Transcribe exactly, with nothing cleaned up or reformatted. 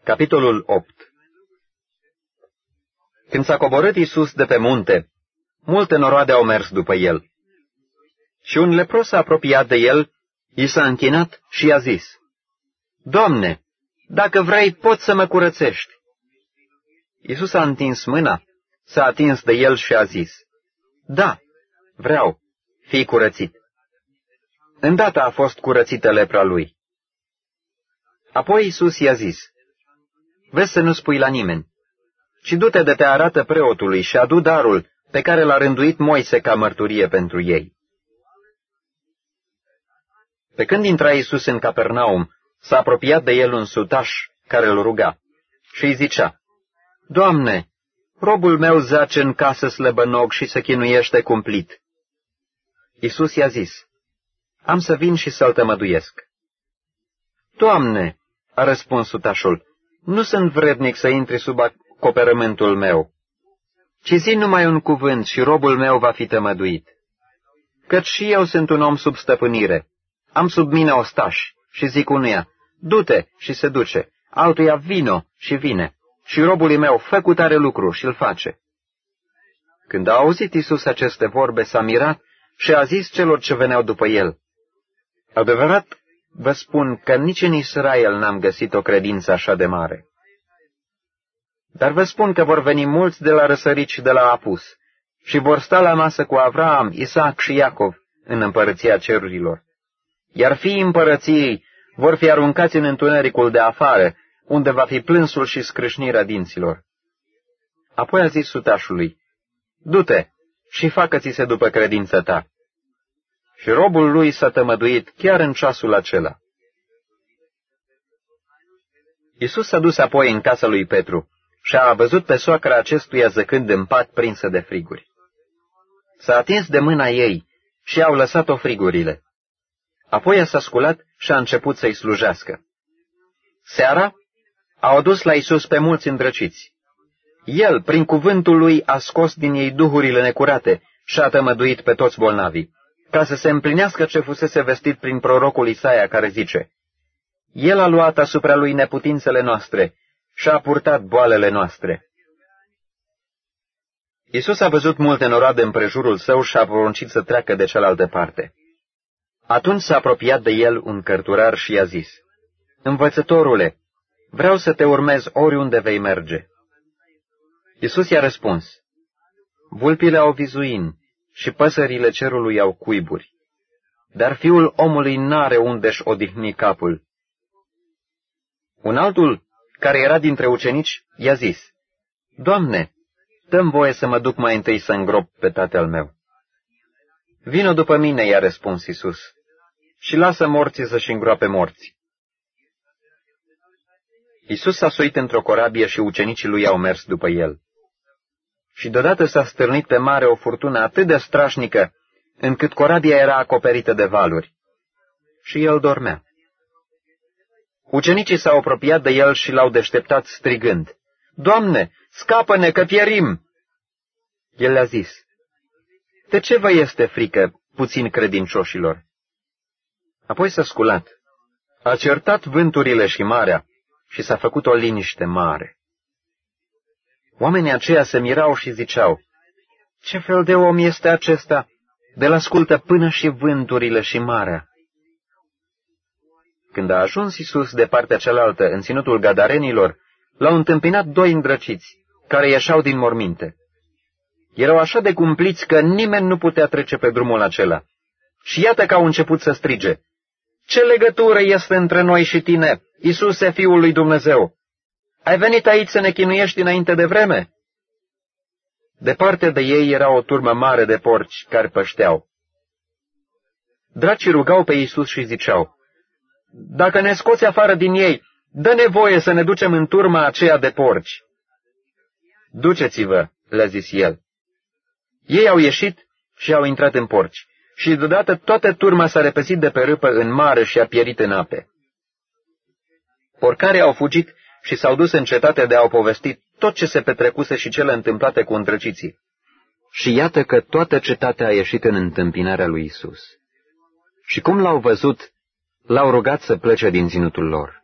Capitolul opt. Când s-a coborât Iisus de pe munte, multe noroade au mers după el. Și un lepros s-a apropiat de el, i s-a închinat și i-a zis: Doamne, dacă vrei, poți să mă curățești. Iisus a întins mâna, s-a atins de el și a zis: Da, vreau, fii curățit. Îndată a fost curățită lepra lui. Apoi Iisus i-a zis: Vezi să nu spui la nimeni, ci du-te de te arată preotului și adu darul pe care l-a rânduit Moise ca mărturie pentru ei. Pe când intra Iisus în Capernaum, s-a apropiat de el un sutaș care îl ruga și îi zicea: Doamne, robul meu zace în casă slăbănog și se chinuiește cumplit. Iisus i-a zis: Am să vin și să-l tămăduiesc. Doamne, a răspuns sutașul, nu sunt vrednic să intri sub acoperământul meu, ci zi numai un cuvânt și robul meu va fi tămăduit. Căci și eu sunt un om sub stăpânire, am sub mine ostași și zic unuia: du-te și se duce, altuia: vino și vine, și robului meu: fă cu tare lucru și îl face. Când a auzit Iisus aceste vorbe, s-a mirat și a zis celor ce veneau după el: Adevărat vă spun că nici în Israel n-am găsit o credință așa de mare. Dar vă spun că vor veni mulți de la răsărit și de la apus și vor sta la masă cu Avraam, Isaac și Iacov în împărăția cerurilor. Iar fiii împărăției vor fi aruncați în întunericul de afară, unde va fi plânsul și scrâșnirea dinților. Apoi a zis sutașului: Du-te și facă-ți se după credința ta. Și robul lui s-a tămăduit chiar în ceasul acela. Iisus s-a dus apoi în casa lui Petru și a văzut pe soacra acestuia zăcând în pat prinsă de friguri. S-a atins de mâna ei și au lăsat-o frigurile. Apoi s-a sculat și a început să-i slujească. Seara au adus la Iisus pe mulți îndrăciți. El, prin cuvântul lui, a scos din ei duhurile necurate și a tămăduit pe toți bolnavii, ca să se împlinească ce fusese vestit prin prorocul Isaia, care zice: El a luat asupra lui neputințele noastre și a purtat boalele noastre. Iisus a văzut multe noroade împrejurul său și a poruncit să treacă de cealaltă parte. Atunci s-a apropiat de el un cărturar și i-a zis: Învățătorule, vreau să te urmez oriunde vei merge. Iisus i-a răspuns: Vulpile au vizuini și păsările cerului au cuiburi, dar Fiul omului n-are unde-și odihni capul. Un altul, care era dintre ucenici, i-a zis: Doamne, dă-mi voie să mă duc mai întâi să îngrop pe tatăl meu. Vino după mine, i-a răspuns Iisus, și lasă morții să-și îngroape morți. Iisus s-a suit într-o corabie și ucenicii lui au mers după el. Și deodată s-a stârnit pe mare o furtună atât de strașnică, încât corabia era acoperită de valuri. Și el dormea. Ucenicii s-au apropiat de el și l-au deșteptat strigând: Doamne, scapă-ne că pierim! El le-a zis: De ce vă este frică, puțin credincioșilor? Apoi s-a sculat, a certat vânturile și marea și s-a făcut o liniște mare. Oamenii aceia se mirau și ziceau: Ce fel de om este acesta, de-l ascultă până și vânturile și marea? Când a ajuns Iisus de partea cealaltă, în ținutul Gadarenilor, l-au întâmpinat doi îndrăciți, care ieșeau din morminte. Erau așa de cumpliți că nimeni nu putea trece pe drumul acela. Și iată că au început să strige: Ce legătură este între noi și tine, Iisuse, Fiul lui Dumnezeu? Ai venit aici să ne chinuiești înainte de vreme? Departe de ei era o turmă mare de porci care pășteau. Dracii rugau pe Iisus și ziceau: Dacă ne scoți afară din ei, dă-ne voie să ne ducem în turma aceea de porci. Duceți-vă, le-a zis el. Ei au ieșit și au intrat în porci, și deodată toată turma s-a repezit de pe râpă în mare și a pierit în ape. Porcarii au fugit și s-au dus în cetate de a-o povesti tot ce se petrecuse și cele întâmplate cu îndrăciții. Și iată că toată cetatea a ieșit în întâmpinarea lui Isus. Și cum l-au văzut, l-au rugat să plece din ținutul lor.